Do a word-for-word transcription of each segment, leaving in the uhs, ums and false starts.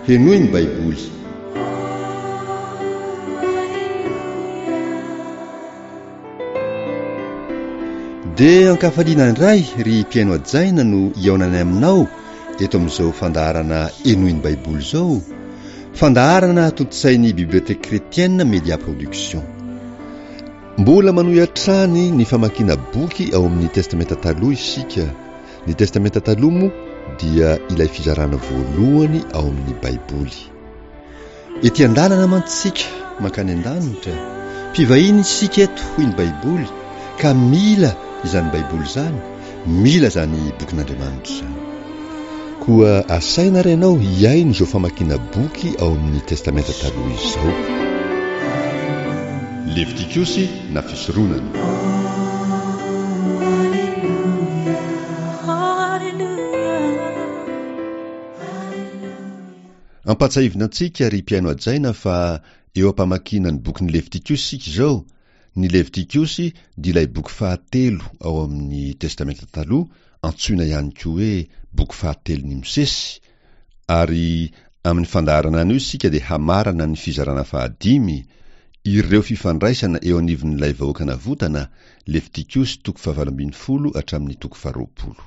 henoy ny baiboly. Dia ankafaliana indray ry mpiaino ajaina no iaonany aminao eto amin'izao fandaharana henoy ny baiboly izao, fandaharana totosain'ny biblioteka kretienne Media Production. Mbola manohy hatrany ny famakiana boky ao amin'ny testamenta taloha isika. Ny testamenta taloha moa dia ilay fizarana voalohany ao amin'ny baiboly. Ety an-dalana mantsika mankany an-danitra, mpivahiny isika eto hoy ny baiboly, ka mila izany baiboly zany, mila zany bokin'Andriamanitra zany. Koa asaina renao hiaino izao famakiana boky ao amin'ny testamenta taloha izao. Levitikosy na fisoronana. Ampatsahivina antsika ry mpiaino ajaina fa eo ampamakiana ny bokin'ny Levitikosy sika izao. Ny Levitikosy dia ilay boky fahatelo ao amin'ny testamenta taloha, antsoina ihany koa hoe boky fahatelon'ny Mosesy, ary amin'ny fandaharana an'io sika dia hamarana ny fizarana fahadimy, ireo fifandraisana eo anivon'ilay vahoaka navotana, Levitikosy toko fahavalo ambin'ny folo hatramin'ny toko faharoapolo.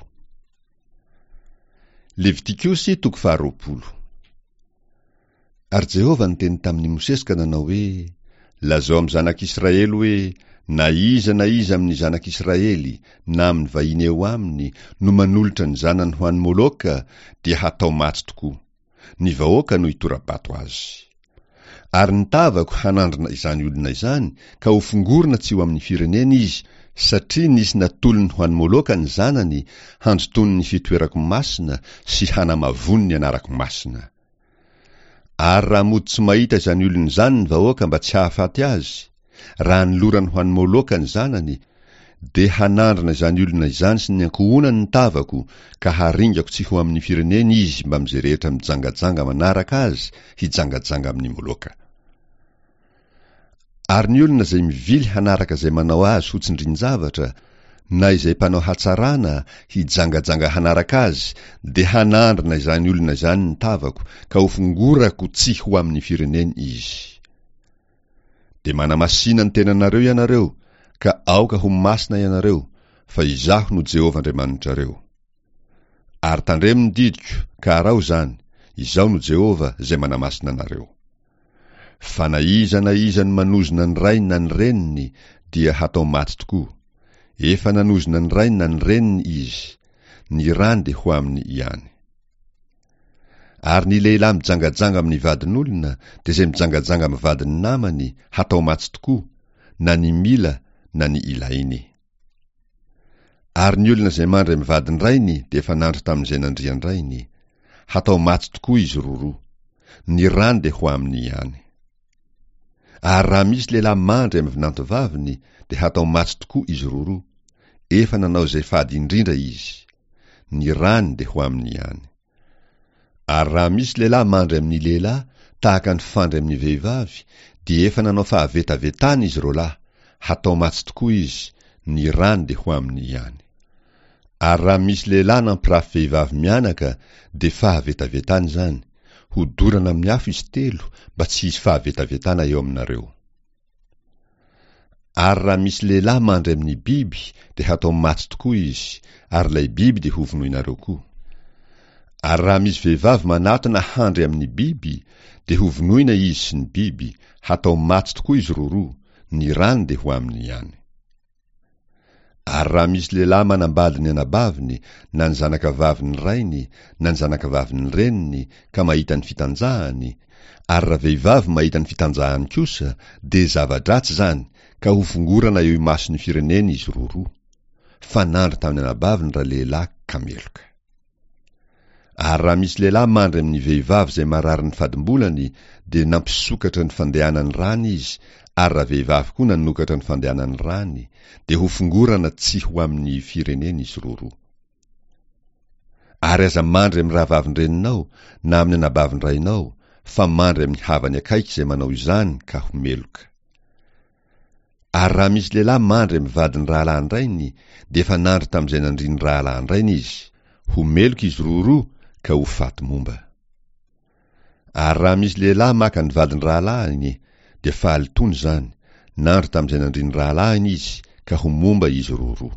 Levitikosy toko faharoapolo. Ary Jehova niteny tamin'ny Mosesy ka nanao hoe: lazao amin'ny zanak'Israely hoe na iza na iza amin'ny zanak'Israely na amin'ny vahiny eo aminy no manolotra ny zanany ho an'ny Moloka dia hatao maty tokoa. Ny vahoaka no hitorabato azy. Ary nitavako hanandrina izany olona izany ka ho fongorina tsy ho amin'ny firenena izy, satria nisy natolony ho an'ny Moloka ny zanany handotony ny fitoerako masina sy hanamavony ny anarako masina. Ary raha mody tsy mahita izany olona izany ny vahoaka mba tsy hahafaty azy, raha nilorany ho an'ny Moloka ny zanany, dia hanandrina izany olona izany sy ny ankohonany ny tavako ka haringako tsy ho amin'ny firenena izy mba amin'izay rehetra mijangajanga manaraka azy hijangajanga amin'ny Moloka. Ary ny olona izay mivily hanaraka izay manao azy fotsindrin-javatra, na izay mpanao hatsarana hijangajanga hanaraka azy, dia hanandrina izany olona izany ny tavako ka ho fongorako tsy ho amin'ny firenena izy. Dia manamasina ny tenanareo ianareo, ka aoka ho masina ianareo, fa izaho no Jehova Andriamanitrareo. Ary tandremo ny didiko, ka arao zany, izaho no Jehova izay manamasina anareo. Fa na iza na iza ny manozona ny rainy na ny reniny dia hatao maty tokoa. Efa nanozona ny rainy na ny reniny izy, ny rany dia ho aminy ihany. Ary ny lehilahy mijangajanga amin'ny vadin'olona dia izay mijangajanga amin'ny vadiny namany hatao maty tokoa, na ny mila na ny ilainy. Ary ny olona izay mandray amin'ny vadiny rainy dia efa nandro tamin'izay nandriany rainy, hatao maty tokoa izy roroa, ny rany dia ho aminy ihany. Ary raha misy lehilahy mandray amin'ny vinantovaviny dia hatao maty tokoa izy roroa, efa nanao izay fady indrindra izy, ny rany dia ho aminy ihany. Ary raha misy lehilahy mandray amin'ny lehilahy tahaka ny fandray amin'ny vehivavy, dia efa nanao fahavetavetana izy roalahy, hatao maty tokoa izy, ny rany dia ho aminy ihany. Ary raha misy lehilahy nampirafy vehivavy mianaka, dia fahavetavetana zany, ho dorana amin'ny afo izy telo mba tsy hisy fahavetavetana eo aminareo. Ary raha misy lehilahy mandray amin'ny biby dia hatao maty tokoa izy, ary lay biby dia ho vonoinareo koa. Ary raha misy vehivavy manatona handray amin'ny biby dia ho vonoina izy sy ny biby, hatao maty tokoa izy roroa, ny rany dia ho aminy ihany. Ary raha misy lehilahy manambady ny anabaviny, na ny zanakavaviny rainy, na ny zanakavaviny reniny, ka mahita ny fitanjahany, ary raha vehivavy mahita ny fitanjahany kosa, dia zava-dratsy zany, ka ho fongorana eo imason'ny firenena izy roroa, fanandry tamin'ny anabaviny raha lehilahy ka meloka. Ary raha misy lehilahy mandray amin'ny vehivavy izay marary ny fadimbolany, dia nampisokatra ny fandehanany rany izy, ary raha vehivavy koa nanokatra ny fandehanany rany, dia ho fongorana tsy ho amin'ny firenena izy roroa. Ary aza mandray amin'ny rahavavin-dreninao na amin'ny anabavin-drainao, fa mandray amin'ny havany akaiky izay manao izany ka ho meloka. Ary raha misy lehilahy mandray amin'ny vadiny rahalahy rainy, dia efa nandry tamin'izay nandriany rahalahy rainy izy, ho meloka izy roroa ka ho faty momba. Ary raha misy lehilahy maka ny vadiny rahalahiny dia fahaltony zany, nandro tamin'izay nandriny rahalahiny izy ka ho momba izy roa.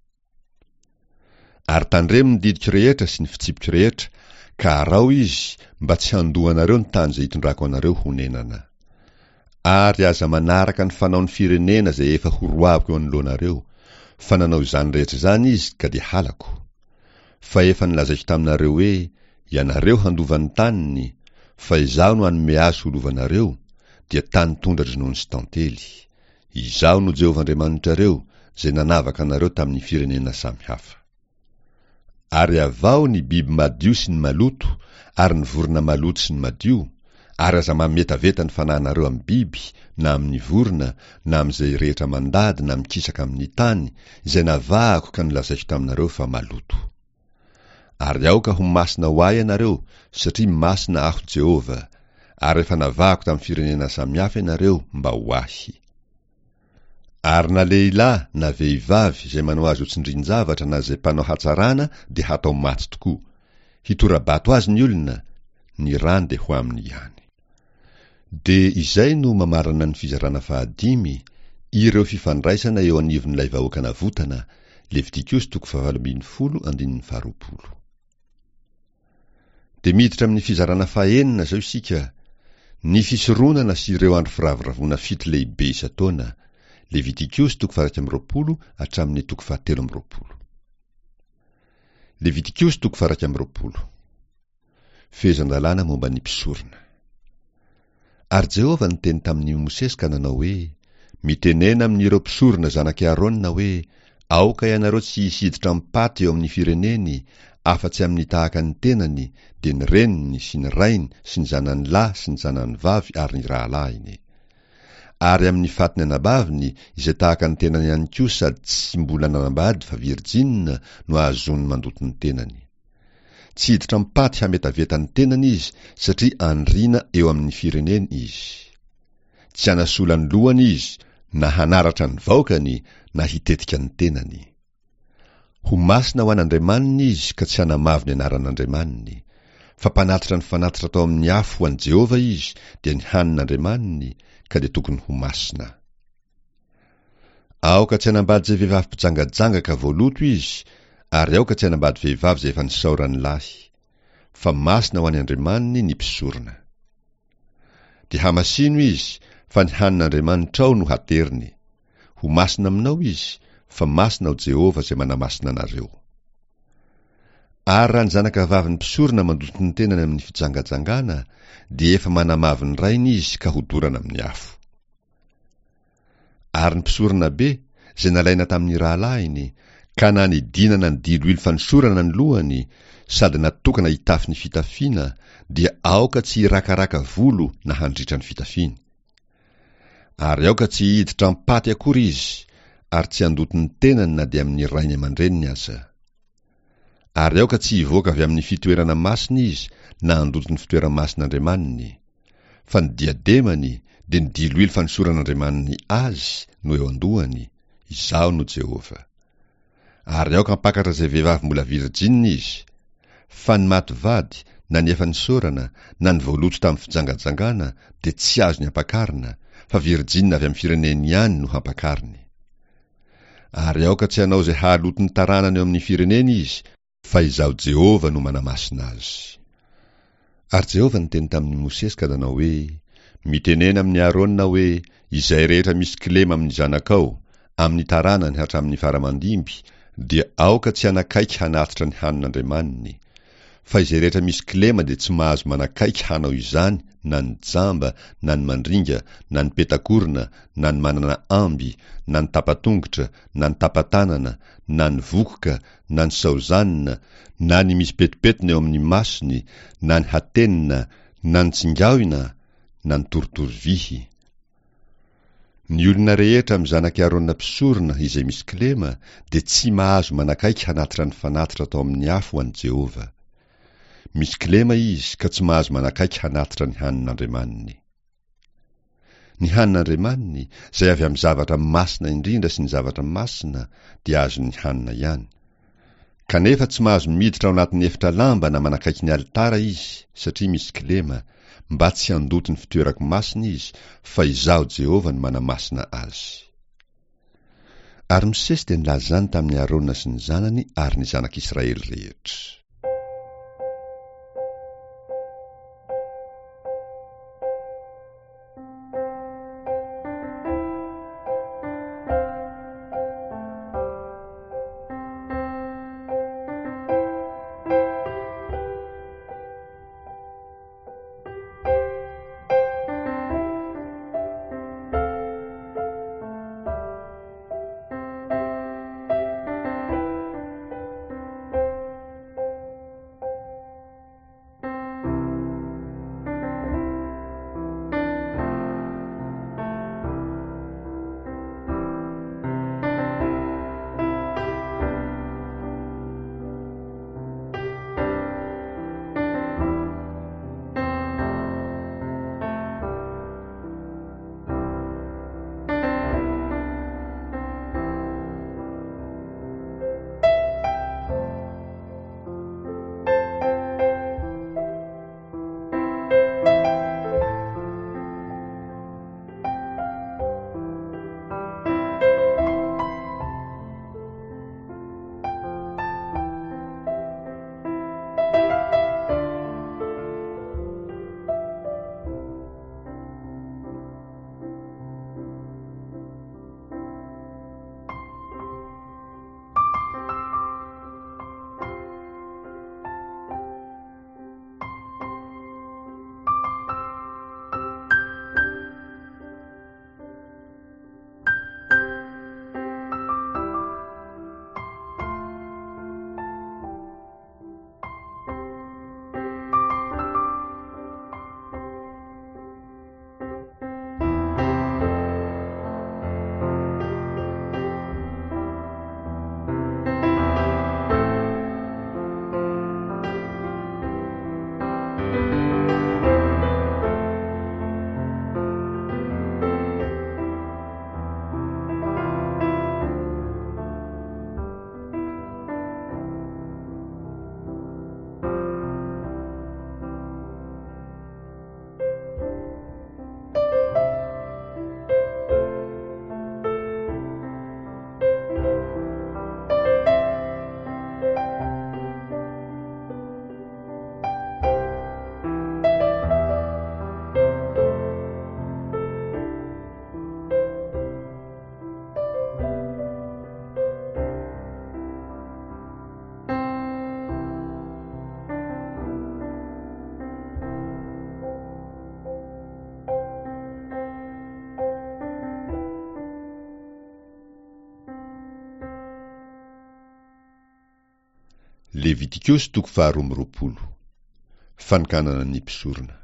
Ary tandremo ny didiko rehetra sy ny fitsipiko rehetra, ka arao izy mba tsy handohanareo ny tany izay hitondrako anareo honenana. Ary aza manaraka ny fanaony firenena izay efa horoaviko eo anoloanareo, fa nanao izany rehetra zany izy ka dia halako. Fa efa nilazaiko taminareo hoe ianareo handovan'ny taniny, fa izaho no hanome azy holovanareo dia tany tondratra noho ny sy tantely. Izaho no Jehovah-Andriamanitrareo izay nanavaka anareo tamin'ny firenena samy hafa. Ary avao ny biby madio sy ny maloto, ary ny vorona maloto sy ny madio, ary aza mametaveta ny fanahinareo amin'ny biby, na amin'ny vorona, na amin'izay rehetra mandady na mikisaka amin'ny tany, izay navahako ka nilazaiko taminareo fa maloto. Ary aoka ho masina ho ahy ianareo, satria masina aho Jehovah, ary efa navahako tamin'ny firenena samy hafa ianareo mba ho ahy. Ary na lehilahy na vehivavy izay manao azy ho tsindrin-javatra na izay mpanao hatsarana dia hatao maty tokoa. Hitorabato azy ny olona, ny rany dia ho aminy ihany. De izay no mamarana ny fizarana fahadimy, ireo fifandraisana eo anivon'ilay vahoaka navotana, Levitikos toko fahavalo ambin'ny folo andininy faharoapolo. De miditra amin'ny fizarana fahaenina zao isika, ny fisoronana sy ireo andro firavoravoana fito lehibe isan-taona, Levitikos toko faha iraika amby roapolo hatramin'ny toko fahatelo amby roapolo. Levitikos toko faha iraika amby roapolo. Fehezan-dalàna momba ny mpisorona. Ary Jehovah niteny tamin'ny Mosesy ka nanao hoe, mitenena amin'ireo mpisorona zanaky Arona hoe, aoka ianareo tsy hisiditra mipaty eo amin'ny fireneny, afa-tsy amin'ny tahaka ny tenany, de ny reniny sy ny rainy sy ny zanany lahy sy ny zanany vavy ary ny rahalahiny. Ary amin'ny fatiny anabaviny, izay tahaka ny tenany ihany koa sady tsy mbola nanambady fa virjinina no ahazony mandoto ny tenany. Tsy hiditra mipaty hametaveta ny tenany izy, satria andrina eo amin'ny fireneny izy. Tsy hanasola ny lohany izy, na hanaratra ny vaokany, na hitetika ny tenany. Ho masina ho an'Andriamanina izy ka tsy hanamavy ny anaran'Andriamaniny. Fa mpanatitra ny fanatitra atao amin'ny afo ho an'i Jehovah izy, dia ny hanin'Andriamaniny, ka dia tokony ho masina. Aoka tsy hanambady zay vehivavy mpijangajangaka voaloto izy, ary aoka tsy hanambady vehivavy zay efa nisaorany lahy, fa masina ho an'i Andriamaniny ny mpisorona. Dia hamasino izy, fa ny hanin'Andriamanitra ao no hateriny. Ho masina aminao izy, fa masina ho Jehovah zay manamasina anareo. Ary raha ny zanaka vavy ny mpisorona mandoto ny tenany amin'ny fijangajangana, dia efa manamavy ny rainy izy ka hodorana amin'ny afo. Ary ny mpisorona be, zay nalaina tamin'ny rahalahiny, ka na nidinana ny diloilo fanosorana ny lohany, sady natokana hitafy ny fitafiana, dia aoka tsy hirakaraka volo na handritra ny fitafiany. Ary aoka tsy hiditra mipaty akory izy, ary tsy handoto ny tenany na dia amin'ny rainy aman-dreniny aza. Ary aoka tsy hivoaka avy amin'ny fitoerana masina izy, na handoto ny fitoerana masin'Andriamaniny, fa ny diademany dia ny diloilo fanosoran'Andriamaniny azy no eo andohany, izaho no Jehovah. Ary aoka mpakatra zay vehivavy mbola virjinina izy, fa ny maty vady, na ny efa nisorana, na ny voaloto tamin'ny fijangajangana, dia tsy azo ny hampakarina, fa virjinina avy amin'ny fireneny ihany no hampakariny. Ary aoka tsy hanao zay hahaloto ny taranany eo amin'ny fireneny izy, fa izaho Jehovah no manamasina azy. Ary Jehovah niteny tamin'ny Mosesy ka nanao hoe, mitenena amin'ny Arona hoe, izay rehetra misy kilema amin'ny zanakao, amin'ny taranany hatramin'ny faramandimby, dia aoka tsy hanakaiky hanatitra ny hanin'Andriamaniny. Fa izay rehetra misy kilema dia tsy mahazo manakaiky hanao izany, na ny jamba, na ny mandringa, na ny petakorona, na ny manana amby, na ny tapatongotra, na ny tapatanana, na ny vokoka, na ny saozanina, na ny misy petipetina eo amin'ny masony, na ny hatenina, na ny tsingawina, na ny torotorovihy. Ny olona rehetra amin'ny zanaky Arona mpisorona izay misy kilema, dia tsy mahazo manakaiky hanatitra ny fanatitra atao amin'ny afo ho an'i Jehovah. Misy kilema izy ka tsy mahazo manakaiky hanatitra ny hanin'Andriamaniny. Ny hanin'Andriamaniny, zay avy amin'ny zavatra masina indrindra sy ny zavatra masina, dia azo ny hanina ihany. Kanefa tsy mahazo miditra ao anatin'ny efitra lamba na manakaiky ny alitara izy, satria misy kilema, mba tsy handoto ny fitoerako masina izy, fa izaho Jehova no manamasina azy. Ary Mosesy dia nilaza izany tamin'ny Arona sy ny zanany ary ny zanak'Israely rehetra. Levitikosy toko faharoa amby roapolo. Fankanana ny mpisorona.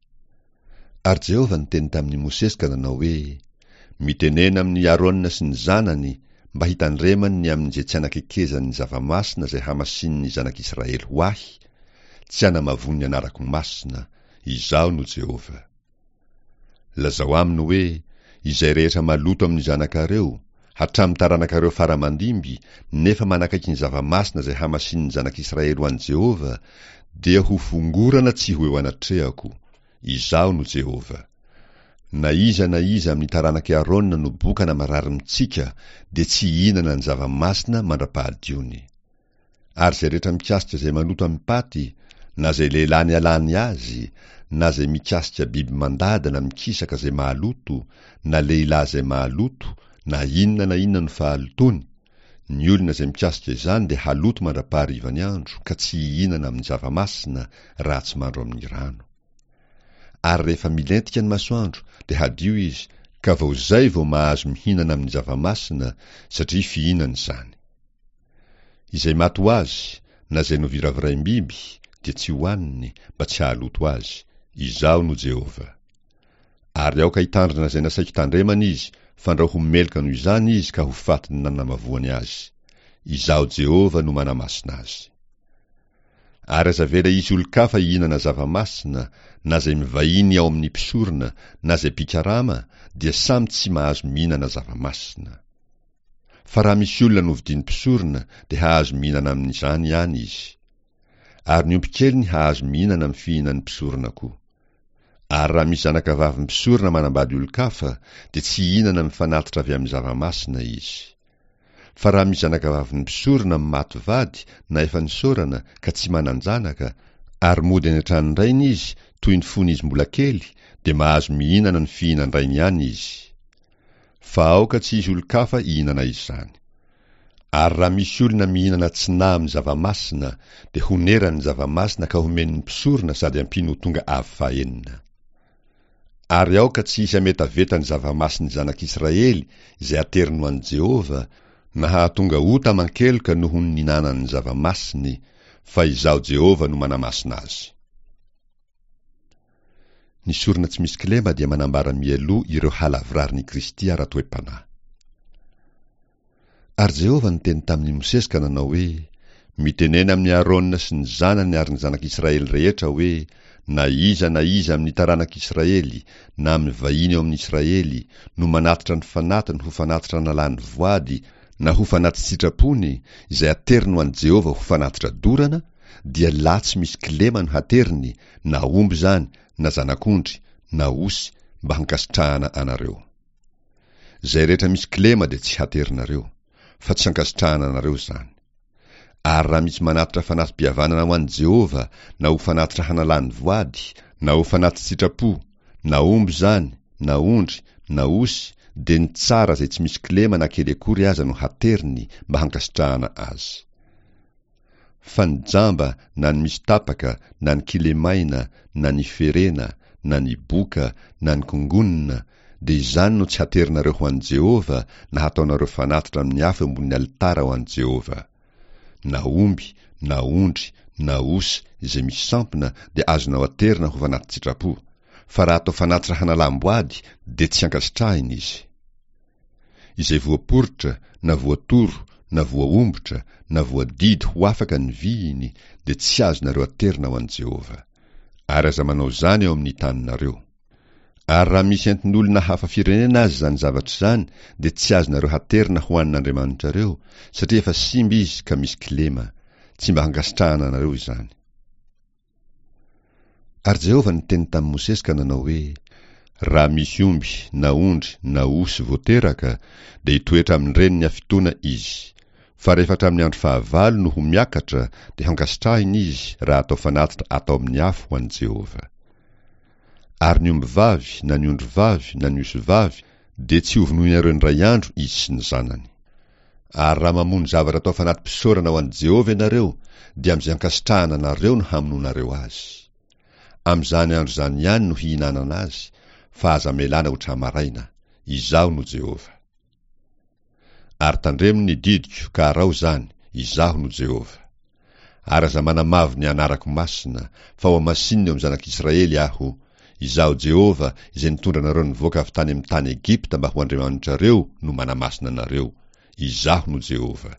Ary Jehova niteny tamin'ny Mosesy ka nanao hoe, mitenena amin'ny Arona sy ny zanany mba hitandremany ny amin'izay tsy hanakekezany zava-masina zay hamasin'ny zanak'Israely ho ahy, tsy hanamavony anarako masina, izaho no Jehova. Lazao aminy hoe, izay rehetra maloto amin'ny zanakareo, hatramin'ny taranakareo faramandimby, nefa manakaiky ny zava-masina zay hamasin'ny zanak'Israely ho an'i Jehova, dia ho fongorana tsy ho eo anatrehako, izaho no Jehova. Na iza na iza amin'ny taranaky Arona no bokana marary mitsika, dia tsy hihinana ny zava-masina mandra-pahadiony. Ary zay rehetra mikasika zay maloto amin'ny paty, na zay lehilahy alany azy, na zay mikasika biby mandadana mikisaka zay mahaloto, na lehilahy zay mahaloto, na inona na inona no fahalotony, ny olona zay mikasika izany dia haloto mandra-paharivany andro, ka tsy hihinana amin'ny zava-masina raha tsy mandro amin'ny rano. Ary rehefa milentika ny masoandro, dia hadio izy, ka vao zay vao mahazo mihinana amin'ny zava-masina, satria fihinany izany. Izay maty ho azy, na zay no viraviraim-biby, dia tsy hohaniny, mba tsy hahaloto azy. Izaho no Jehova. Ary aoka hitandrina zay nasaiko tandremana izy, fandrao ho melika noho izany izy ka ho fatiny nanamavoany azy. Izaho Jehova no manamasina azy. Ary azavela isy olon-kafa hihinana zava-masina, na zay mivahiny ao amin'ny mpisorona, na zay pikarama, dia samy tsy mahazo mihinana zava-masina. Fa raha misy olona novidiany mpisorona, dia hahazo mihinana amin'izany ihany izy. Ary ny ompikely ny hahazo mihinana amin'ny fihinan'ny mpisorona koa. Ary raha misy zanakavavy misorona manambady olo-kafa dia tsy hihinana mifanatitra avy amin'ny zava-masina izy. Fa raha misy zanakavavy misorona mimaty vady na efa nisorana ka tsy manan-janaka, ary mody any an-tranondrainy izy toy ny fony izy mbola kely, dia mahazo mihinana ny fihinan-drainy ihany izy. Fa aoka tsy izy olo-kafa hihinana izany. Ary raha misy olona mihinana tsy na amin'ny zava-masina, dia honerany zava-masina ka homeny mpisorona sady ampino ho tonga avy fahenina. Ary aoka tsy hisy ametaveta ny zava-masin'ny zanak'Israely izay ateriny ho an'i Jehova, na hahatonga ota aman-keloka noho ny ninanany zava-masiny, fa izaho Jehova no manamasina azy. Ny sorona tsy misy kilema dia manambara mialoha ireo halavrariny Kristy ara-toe-panahy. Ary Jehova niteny tamin'ny Mosesy ka nanao hoe, mitenena amin'ny Arona sy ny zanany ary ny zanak'Israely rehetra hoe, na iza na iza amin'ny taranak'Israely na amin'ny vahiny eo amin'ny Israely no manatitra ny fanatiny ho fanatitra nalany voady na ho fanaty sitrapony izay ateriny ho an'i Jehova ho fanatitra dorana, dia la tsy misy kilema no hateriny, na omby zany, na zanak'ondry, na osy, mba hankasitrahana anareo. Zay rehetra misy kilema dia tsy haterinareo, fa tsy hankasitrahana anareo zany. Ary raha misy manatitra fanatim-pihavanana ho an'i Jehova, na ho fanatitra hanalany voady, na ho fanaty sitrapo, na omby zany, na ondry, na osy, dia ny tsara zay tsy misy kilema na kely akory aza no hateriny mba hankasitrahana azy. Fa ny jamba, na ny misy tapaka, na ny kilemaina, na ny ferena, na ny boka, na ny kongonina, dia izany no tsy haterinareo ho an'i Jehova na hataonareo fanatitra amin'ny afo ambony alitara ho an'i Jehova. Na omby, na ondry, na osy izay misy sampona dia azonao aterina ho fanaty sitrapo, fa raha atao fanatitra hanalamboady dia tsy hankasitrahiny izy. Izay voaporitra, na voatoro, na voaombotra, na voadidy ho afaka ny vihiny, dia tsy azonareo aterina ho an'i Jehova. Ary aza manao zany eo amin'ny taninareo. Ary raha misy entin'olona hafa firenena azy zany zavatra zany, dia tsy azonareo haterina ho an'Andriamanitrareo, satria efa simba izy ka misy kilema, tsy mba hankasitrahana anareo izany. Ary Jehova niteny tamin'i Mosesy ka nanao hoe, raha misy omby, na ondry, na osy voateraka, dia hitoetra amin'ireny ny afitoana izy. Fa rehefa hatramin'ny andro fahavalo no ho miakatra, dia hankasitrahiny izy raha atao fanatitra atao amin'ny afo ho an'i Jehova. Ary ny omby vavy, na ny ondry vavy, na ny osy vavy, dia tsy hovonoinareo indray andro izy sy ny zanany. Ary raha mamono zavatra atao fanaty mpisaorana ho an'i Jehova ianareo, dia amin'izay hankasitrahana anareo no hamonoanareo azy. Amin'izany andro zany ihany no hihinanana azy, fa aza melana ho tramaraina. Izaho no Jehova. Ary tandremo ny didiko ka arao zany, izaho no Jehova. Ary aza manamavy ny anarako masina, fa ho amasinina eo amin'ny zanak'Israely aho, izaho Jehova izay nitondra anareo nivoaka avy tany amin'ny tany Egipta mba ho Andriamanitrareo no manamasina anareo. Izaho no Jehova.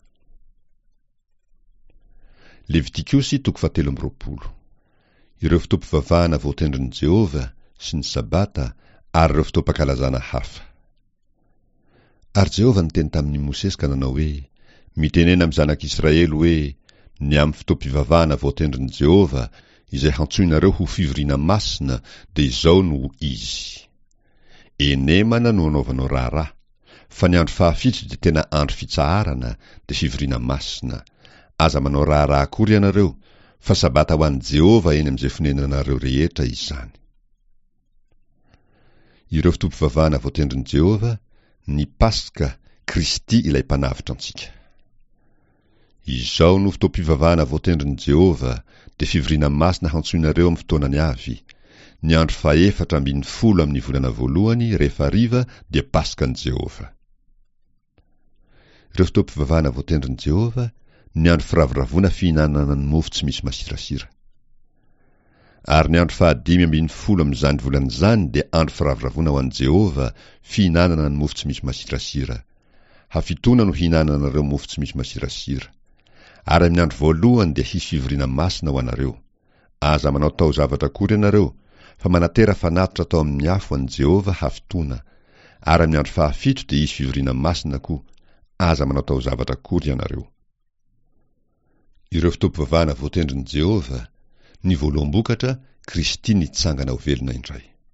Levitikosy toko fahatelo amby roapolo. Ireo fitoam-pivavahana voatendrin'i Jehova sy ny sabata ary ireo fitoam-pankalazana hafa. Ary Jehova niteny tamin'ny Mosesy ka nanao hoe, mitenena amin'ny zanak'Israely hoe, ny amin'ny fitoam-pivavahana voatendrin'i Jehova izay hantsoinareo ho fivoriana masina, dia izao no izy. Enemana no anaovanao raharaha, fa ny andro fahafito dia tena andro fitsaharana dia fivoriana masina. Aza manao raharaha akory ianareo, fa sabata ho an'i Jehova eny amin'izay fonenanareo rehetra izany. Ireo fitoam-pivavahana voatendrin'i Jehova, ny Paska, Kristy ilay mpanavitra antsika. Izao no fitoam-pivavahana voatendrin'i Jehova, dia fivoriana masina hantsoinareo amin'ny fotoanany avy. Ny andro faefatra ambin'ny folo amin'ny volana voalohany rehefa hariva dia Paskan'i Jehova. Ireo fitoam-pivavahana voatendrin'i Jehova, ny andro firavoravoana fihinanana ny mofo tsy misy masirasira. Ary ny andro fahadimy ambin'ny folo amin'izany volana zany dia andro firavoravoana ho an'i Jehova, fihinanana ny mofo tsy misy masirasira. Hafitoana no hihinanana anareo mofo tsy misy masirasira. Ary amin'ny andro voalohany dia hisy fivoriana masina ho anareo. Aza manao tao zavatra akory ianareo, fa manatera fanatitra atao amin'ny afo an'i Jehova hafitoana. Ary amin'ny andro fahafito dia hisy fivoriana masina koa. Aza manao tao zavatra akory ianareo. Ireo fitoam-pivavahana voatendrin'i Jehova, ny voaloam-bokatra, Kristy nitsangana ho velona indray.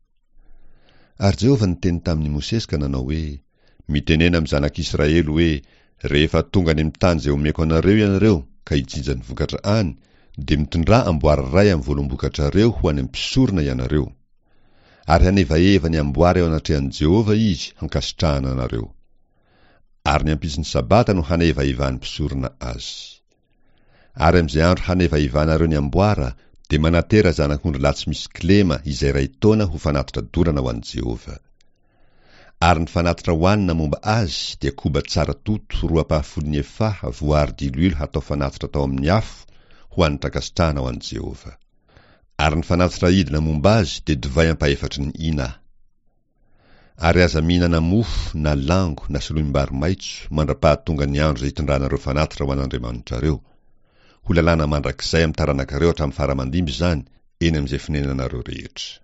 Ary Jehovah niteny tamin'ny Mosesy ka nanao hoe, mitenena amin'ny zanak'Israely hoe, rehefa tonga any amin'ny tany izay omeko anareo ianareo ka hijinja ny vokatra any, dia mitondrà amboary iray amin'ny volom-bokatrareo ho any am-pisorona ianareo. Ary hanevaeva ny amboary ao anatrehan'i Jehovah izy hankasitrahana anareo. Ary ny ampitsy ny sabata no hanevaevany mpisorona azy. Ary amin'izay andro hanevaevanareo ny amboara, dia manatera zanak'ondry lahy tsy misy kilema izay iray taona ho fanatitra dorana ho an'i Jehovah. Ary ny fanatitra hoanina momba azy dia koba tsara toto roa pahafolo ny efaha voary diloilo hatao fanatitra tao amin'ny afo ho anitra kasitrahana ho an'i Jehovah. Ary ny fanatitra idina momba azy dia divay ampahefatry ny ina. Ary aza mihinana mofo na lango na soloim-bary maitso mandra-pahatonga ny andro izay hitondranareo fanatitra ho an'Andriamanitrareo. Ho lalàna mandrakizay amin'ny taranakareo hatramin'ny faramandimby izany eny amin'izay fonenanareo rehetra.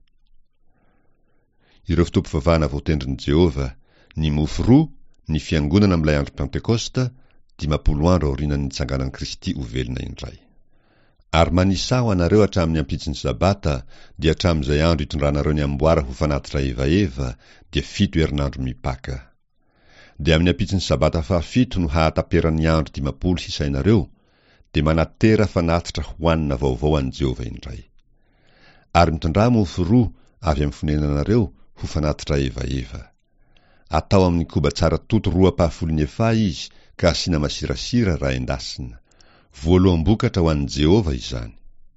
Ireo fitompivavahana voatendrin'i Jehovah, ny mofo roa, ny fiangonana amin'ilay andro Pentekosta, dimampolo andro aorianan'ny nitsanganan'i Kristy ho velona indray. Ary manisaho anareo hatramin'ny ampitsy ny sabata, dia hatramin'izay andro hitondranareo ny amboara ho fanatitra evaeva, dia fito herinandro mipaka. Dia amin'ny ampitsy ny sabata fahafito no hahataperan'ny andro dimampolo hisainareo, dia manatera fanatitra hoanina vaovao an'i Jehovah indray. Ary mitondrà mofo roa avy amin'ny fonenanareo ho fanatitra evaeva. Atao amin'ny koba tsara toto roa pahafolo ny efaha izy, ka asiana masirasira raha endasina. Voaloam-bokatra ho an'i Jehovah izany.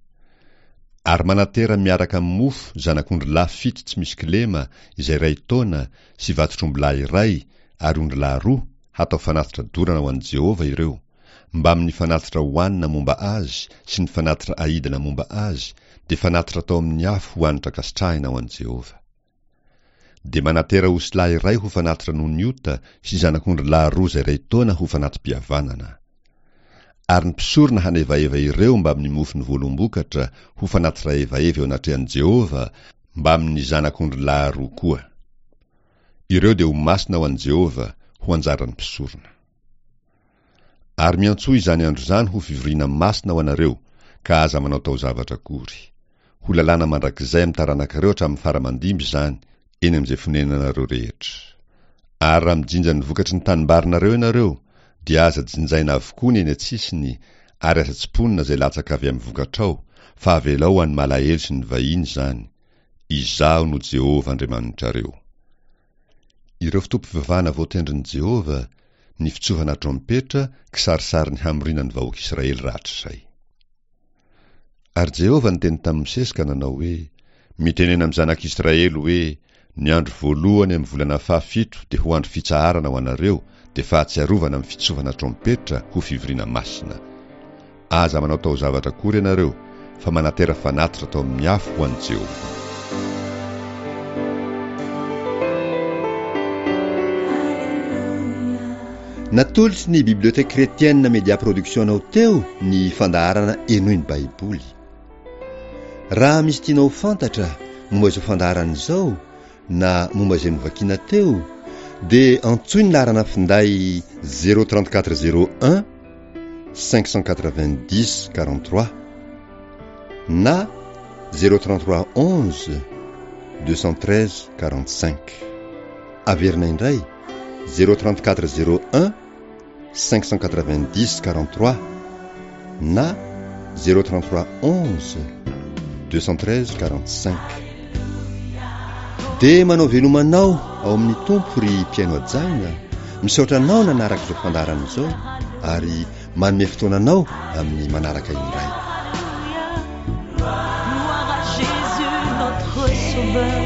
Ary manatera miaraka amin'ny mofo zanak'ondry lahy fito tsy misy kilema izay iray taona sy vatotr'ombilahy iray ary ondry lahy roa hatao fanatitra dorana ho an'i Jehovah ireo, mba amin'ny fanatitra hoanina momba azy sy ny fanatitra aidina momba azy, dia fanatitra tao amin'ny afo ho anitra kasitrahina ho an'i Jehovah. Dia manatera osilahy iray ho fanatitra noniota sy zanak'ondry lahy roa izay iray taona ho fanatim-pihavanana. Ary ny mpisorona hanevaeva ireo mba amin'ny mofo ny voalombokatra ho fanatitra evaeva eo anatrehan'i Jehovah mba amin'ny zanak'ondry lahy roa koa. Ireo dia ho masina ho an'i Jehovah ho anjaran'ny mpisorona. Ary miantsoa izany andro izany ho fivoriana masina ho anareo, ka aza manao tao zavatra akory. Ho lalàna mandrakizay amin'ny taranakareo hatramin'ny faramandimby izany, eny amin'izay fonenanareo rehetra. Ary raha mijinja ny vokatry ny tanimbarinareo ianareo, dia aza jinjaina avokoa ny eny an-tsisiny, ary aza tsiponina izay latsaka avy amin'ny vokatrao, fa avelao ho an'ny malahelo sy ny vahiny izany. Izaho no Jehovah Andriamanitrareo. Ireo fitompivavahana voatendrin'i Jehovah, ny fitsovana trompetra, kisarisary ny hamorinan'ny vahoaka Israely rahatr'izay. Ary Jehovah niteny tamin'i Mosesy ka nanao hoe, mitenena amin'ny zanak'Israely hoe, ny andro voalohany amin'ny volana fahafito dia ho andro fitsaharana ho anareo, dia fahatsiarovana amin'ny fitsovana trompetra ho fivoriana masina. Aza manao tao zavatra akory ianareo, fa manatera fanatitra tao amin'ny afo ho an'i Jehovah. Natolotry ny bibliothèque chrétienne Media Production anao teo ny fandaharana enoy ny Baiboly. Raha misy tianao fantatra momba izao fandaharana izao na momba izay novakiana teo, dia antsoy ny laharana finday zéro trente-quatre zéro un cinq cent quatre-vingt-dix quarante-trois na zéro trente-trois onze deux cent treize quarante-cinq. Averina indray zéro trente-quatre zéro un cinq cent quatre-vingt-dix quarante-trois na zéro trente-trois onze deux cent treize quarante-cinq. Dia manao velomanao ao amin'ny tompo ry mpiaino ajaina, misaotra anao nanaraka izao fandaharana izao ary manome fotoananao amin'ny manaraka indray. Gloire à Jésus notre Sauveur.